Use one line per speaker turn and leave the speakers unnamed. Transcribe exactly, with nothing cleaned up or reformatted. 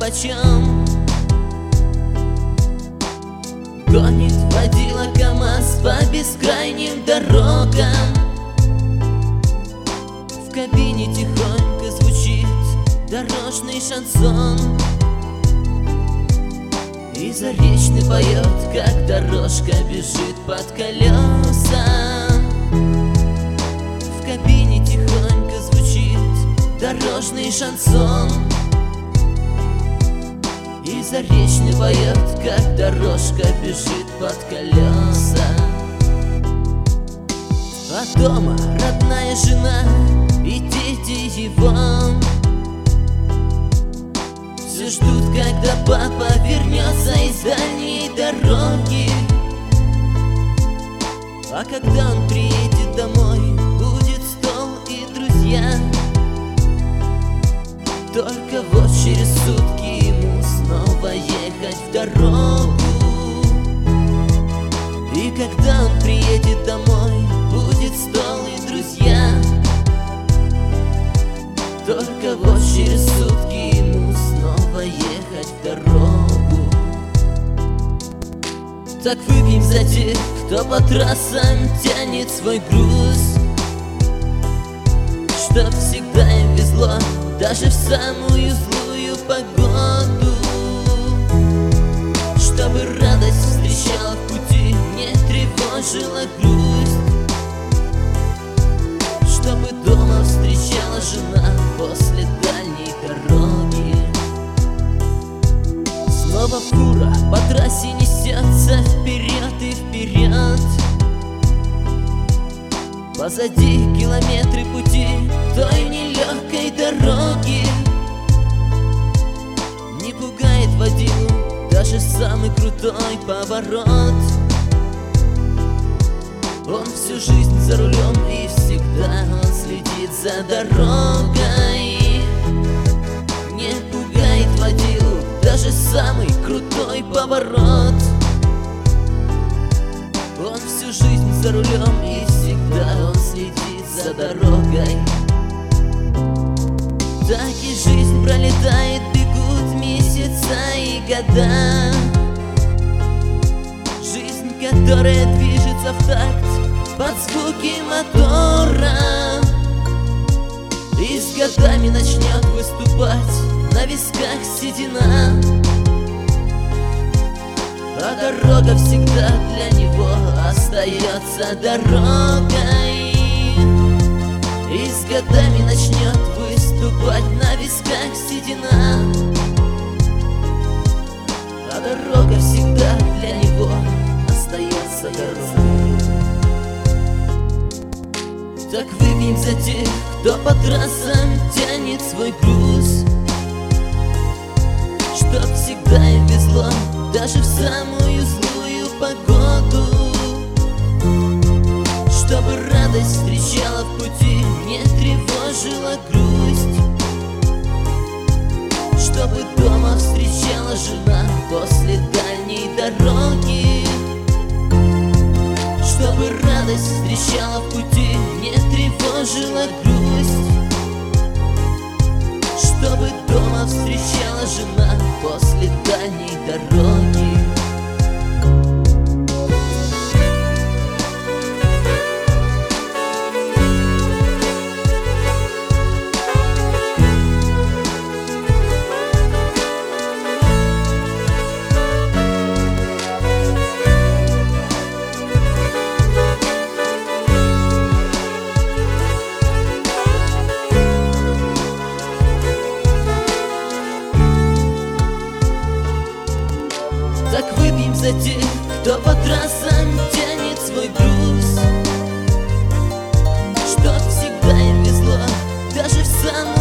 нипочем. Гонит водила КамАЗ по бескрайним дорогам. В кабине тихонько звучит дорожный шансон, и Заречный поет, как дорожка бежит под колеса. В кабине тихонько звучит дорожный шансон, и Заречный поет, как дорожка бежит под колеса. А дома родная жена и дети его все ждут, когда папа вернется из дальней дороги. А когда он приедет домой, будет стол и друзья. Только вот через сутки ему снова ехать в дорогу. И когда он приедет домой, будет стол и друзья. Только вот через сутки ему снова ехать в дорогу. Так выпьем за тех, кто по трассам тянет свой груз, чтоб всегда им везло, даже в самую злую погоду. Чтобы радость встречала в пути, не тревожила грусть. Чтобы дома встречала жена после дальней дороги. Снова фура по трассе несется вперед и вперед. Позади километры пути той нелегкой дороги. Не пугает водилу даже самый крутой поворот. Он всю жизнь за рулем, и всегда он следит за дорогой. Не пугает водилу даже самый крутой поворот. Он всю жизнь за рулем, и всегда он следит за дорогой. Так и жизнь пролетает, бегут месяца и года. Жизнь, которая движется в такт под звуки мотора, и с годами начнет выступать на висках седина. А дорога всегда для него остается дорогой, и с годами начнет выступать на висках седина. А дорога всегда для него остается дорогой. Так выпьем за тех, кто по трассам тянет свой груз, чтоб всегда им везло, даже в самую злую погоду. Чтобы радость встречала в пути, не тревожила грусть. Чтобы дома встречала жена после дальней дороги. Чтобы радость встречала в пути, не тревожила грусть. Чтобы дома встречала жена после дальней дороги. Так выпьем за тех, кто по трассам тянет свой груз, чтоб всегда им везло, даже в самую